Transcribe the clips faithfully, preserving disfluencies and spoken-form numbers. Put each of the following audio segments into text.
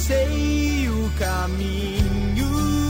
sei o caminho.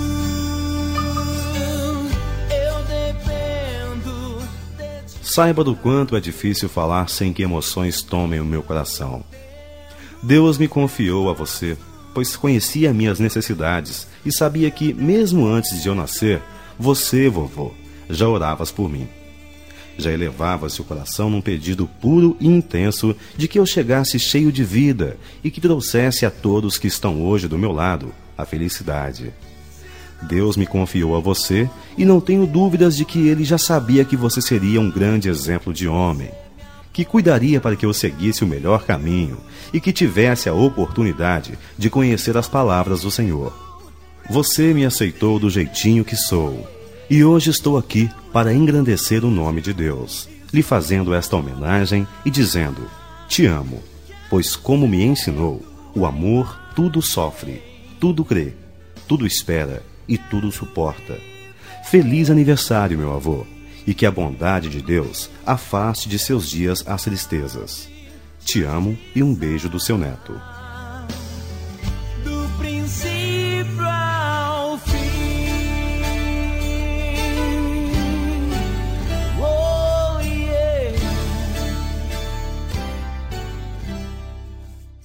Eu dependo de ti. Saiba do quanto é difícil falar sem que emoções tomem o meu coração. Deus me confiou a você, pois conhecia minhas necessidades e sabia que, mesmo antes de eu nascer, você, vovô, já oravas por mim. Já elevava seu coração num pedido puro e intenso de que eu chegasse cheio de vida e que trouxesse a todos que estão hoje do meu lado a felicidade. Deus me confiou a você e não tenho dúvidas de que ele já sabia que você seria um grande exemplo de homem, que cuidaria para que eu seguisse o melhor caminho e que tivesse a oportunidade de conhecer as palavras do Senhor. Você me aceitou do jeitinho que sou, e hoje estou aqui para engrandecer o nome de Deus, lhe fazendo esta homenagem e dizendo: te amo, pois como me ensinou, o amor tudo sofre, tudo crê, tudo espera e tudo suporta. Feliz aniversário, meu avô, e que a bondade de Deus afaste de seus dias as tristezas. Te amo e um beijo do seu neto.